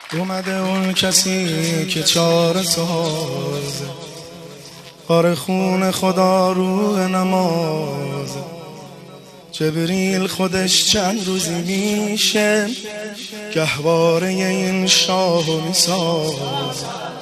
اومده اون کسی که چاره ساز، بار خون خدا روح نماز. جبریل خودش چند روزی میشه گهواره این شاهو میساز.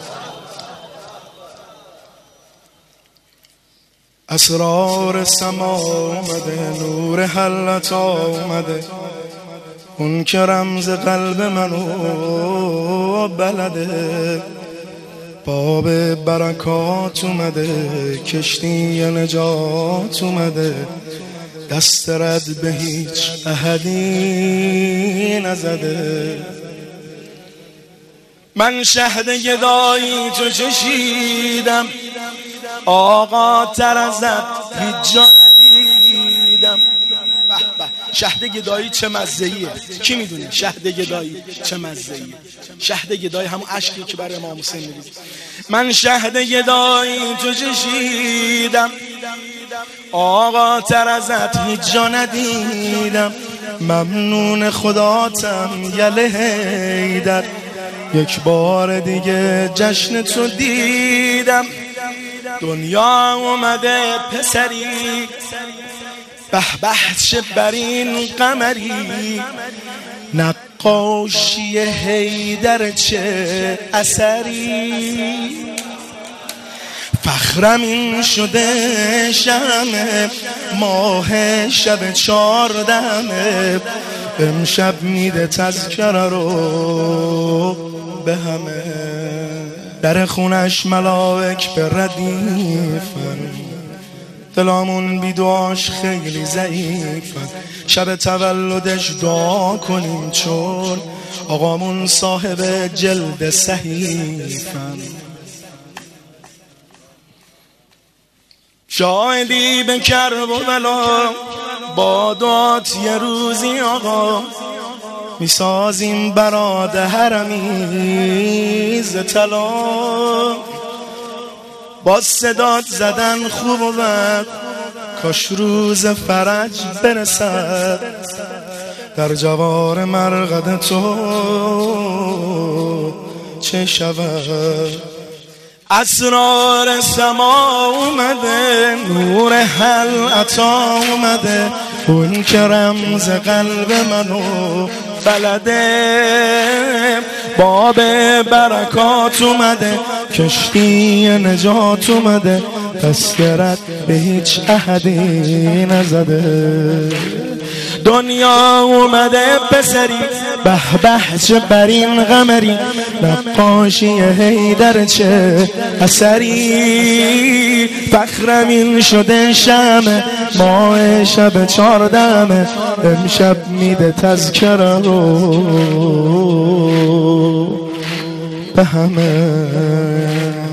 اسرار سما اومده، نور حلت اومده، اون که رمز قلب منو بلده. باب برکات اومده، کشتی نجات اومده، دست رد به هیچ احدی نزده. من شهد گدایی تو چشیدم، آقا تر ازت هیچ جا ندیدم. شهد گدایی چه مزه‌ایه، کی میدونه شهد گدایی چه مزه‌ایه؟ شهد گدایی همون اشکی که برای امام حسین می‌ریزه. من شهد گدایی تو چشیدم، آقا تر ازت هیچ جا ندیدم. ممنون خداتم یله حیدر، یک بار دیگه جشن تو دیدم. دنیا اومده پسری، به به چه بر این قمری. نقاشی حیدر چه اثری، فخرم این شده شمه ماه شب 14. امشب میده تذکره رو به همه، در خونش ملائک به ردیفن، دلامون بی دعاش خیلی ضعیفن. شب تولدش دعا کنیم چون آقامون صاحب جلد صحیفن. شاهدی به کرب و بلا، با دعات یه روزی آقا میسازیم برات حرمی ز طلا. با صدات زدن خوب و بد، کاش روز فرج برسد. در جوار مرقد تو چه شود؟ اسرار سما اومده، نور حلت اومده، اون که رمز قلب منو بلده. باب برکات اومده، کشتی نجات اومده، دست رد به هیچ احدی نزده. دنیا اومده پسری، به به چه بر این قمری. نقاشی حیدر چه اثری، فخرم این شده شمه ماه شب 14. امشب میده تذکره رو به همه.